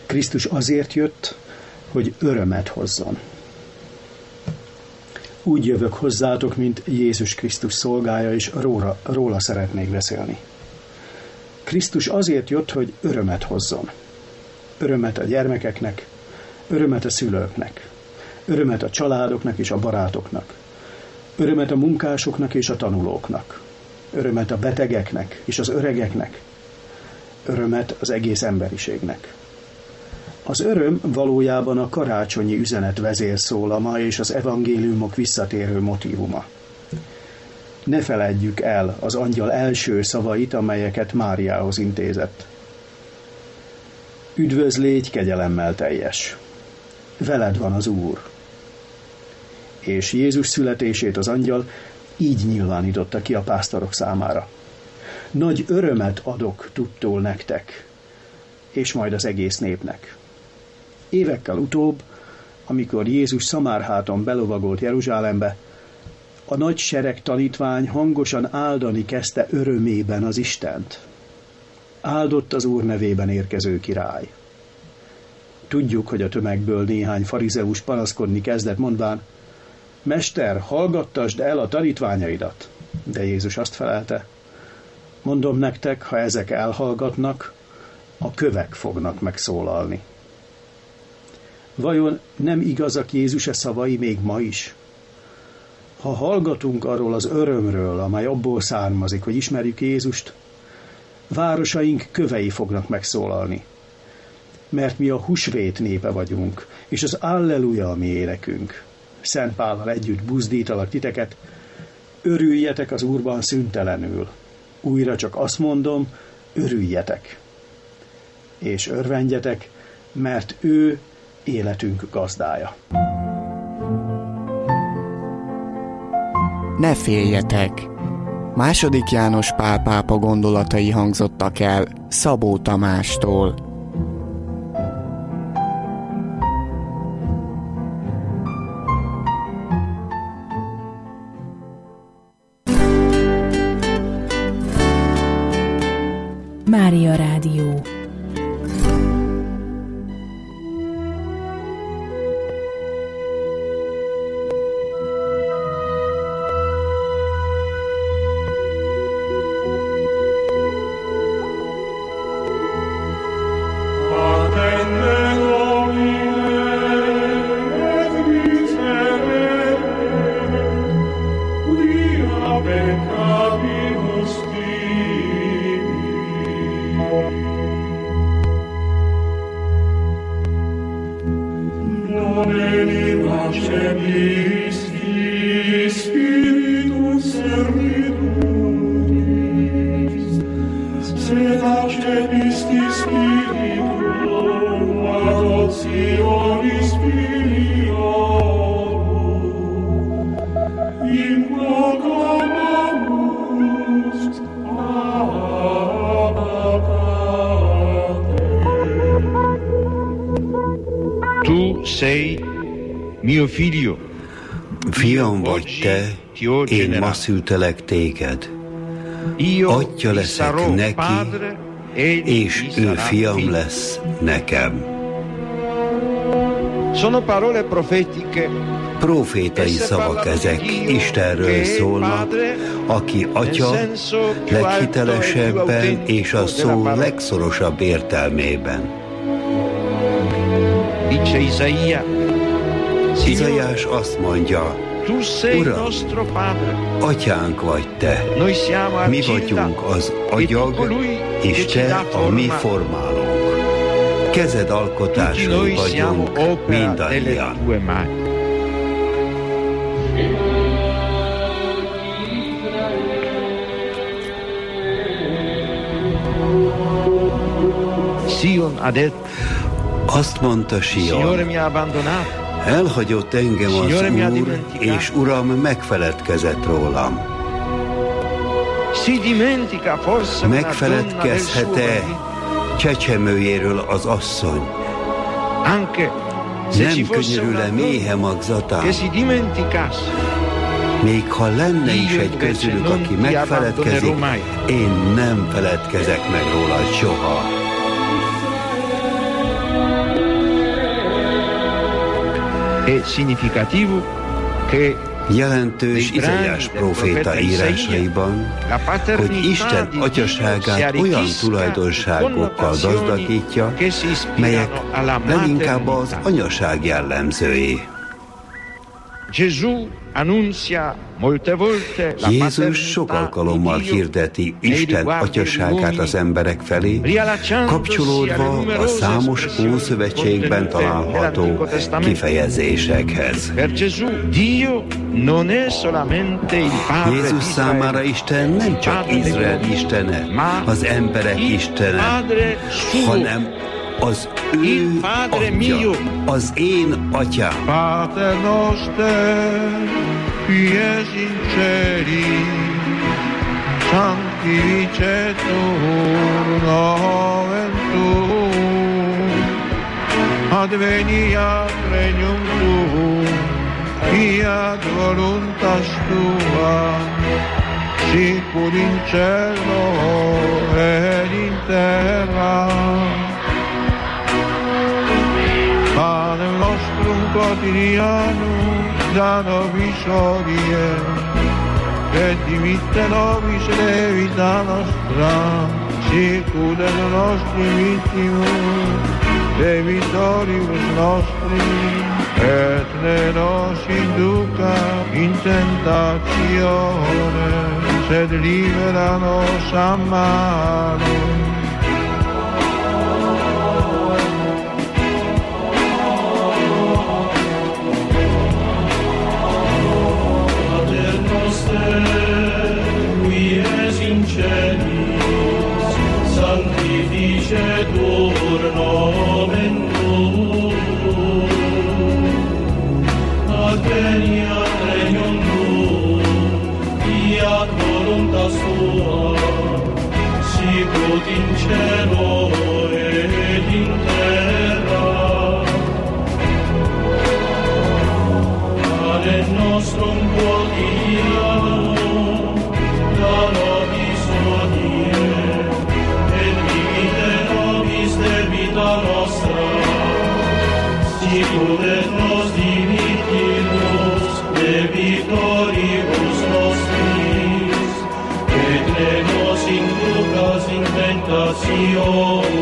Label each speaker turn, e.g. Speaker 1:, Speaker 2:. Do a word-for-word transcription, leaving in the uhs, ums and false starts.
Speaker 1: Krisztus azért jött, hogy örömet hozzon. Úgy jövök hozzátok, mint Jézus Krisztus szolgája, és róla, róla szeretnék beszélni. Krisztus azért jött, hogy örömet hozzon. Örömet a gyermekeknek, örömet a szülőknek, örömet a családoknak és a barátoknak, örömet a munkásoknak és a tanulóknak, örömet a betegeknek és az öregeknek, örömet az egész emberiségnek. Az öröm valójában a karácsonyi üzenet vezérszólama és az evangéliumok visszatérő motívuma. Ne feledjük el az angyal első szavait, amelyeket Máriához intézett. Üdvözlégy, kegyelemmel teljes! Veled van az Úr! És Jézus születését az angyal így nyilvánította ki a pásztorok számára. Nagy örömet adok tudtól nektek, és majd az egész népnek. Évekkel utóbb, amikor Jézus Szamárháton belovagolt Jeruzsálembe, a nagy sereg tanítvány hangosan áldani kezdte örömében az Istent. Áldott az Úr nevében érkező király. Tudjuk, hogy a tömegből néhány farizeus panaszkodni kezdett, mondván: Mester, hallgattasd el a tanítványaidat. De Jézus azt felelte: mondom nektek, ha ezek elhallgatnak, a kövek fognak megszólalni. Vajon nem igazak Jézus-e szavai még ma is? Ha hallgatunk arról az örömről, amely abból származik, hogy ismerjük Jézust, városaink kövei fognak megszólalni. Mert mi a húsvét népe vagyunk, és az Alleluja a mi énekünk. Szent Pállal együtt buzdítalak titeket, örüljetek az Úrban szüntelenül. Újra csak azt mondom, örüljetek. És örvendjetek, mert ő életünk gazdája.
Speaker 2: Ne féljetek! Második János Pál pápa gondolatai hangzottak el Szabó Tamástól.
Speaker 3: Mária Rádió.
Speaker 4: Tu sei mio figlio.
Speaker 5: Fiam vagy te, én ma szültelek téged. Atya leszek neki, és ő fiam lesz nekem.
Speaker 4: Sono parole profetiche.
Speaker 5: Profétai szavak ezek, Istenről szólnak, aki Atya leghitelesebben és a szó legszorosabb értelmében. Izaiás azt mondja: Uram, Atyánk vagy te, mi vagyunk az agyag, és te a mi formálónk. Kezed alkotásai vagyunk mindannyian. Azt mondta Sion: elhagyott engem az Úr, és Uram megfeledkezett rólam. Megfeledkezhet-e csecsemőjéről az asszony? Nem könyörül-e méhe magzatán? Még ha lenne is egy közülük, aki megfeledkezik, én nem feledkezek meg róla soha.
Speaker 4: è significativo che
Speaker 5: jelentős Izaiás próféta írásaiban, hogy Isten atyaságát olyan tulajdonságokkal gazdagítja, melyek leginkább az anyaság jellemzői. Jézus sok alkalommal hirdeti Isten atyaságát az emberek felé, kapcsolódva a számos Ószövetségben található kifejezésekhez. Jézus számára Isten nem csak Izrael istene, az emberek istene, hanem az ő atya, az én atyám.
Speaker 6: Pater noster, qui es in celi, sanctificetur nomen tuum, adveniat regnum tuum, fiat voluntas tua, sicur in cielo ed in terra. Panem nostrum quotidianum da nobis hodie, et dimitte nobis levita nostra, sicut et nostrum vittimus, debitoribus nostri, et ne nos induca in tentatione, sed libera nos a malo. Qui es in celis, sanctificetur nomen tuum, adveniat regnum tuum, fiat voluntas tua, sicut in cielo et in terra. Panem nostrum quotidianum da nobis hodie, et dimitte nobis debita nostra, sicut et nos dimittimus debitoribus nostris, et ne nos inducas in tentationem,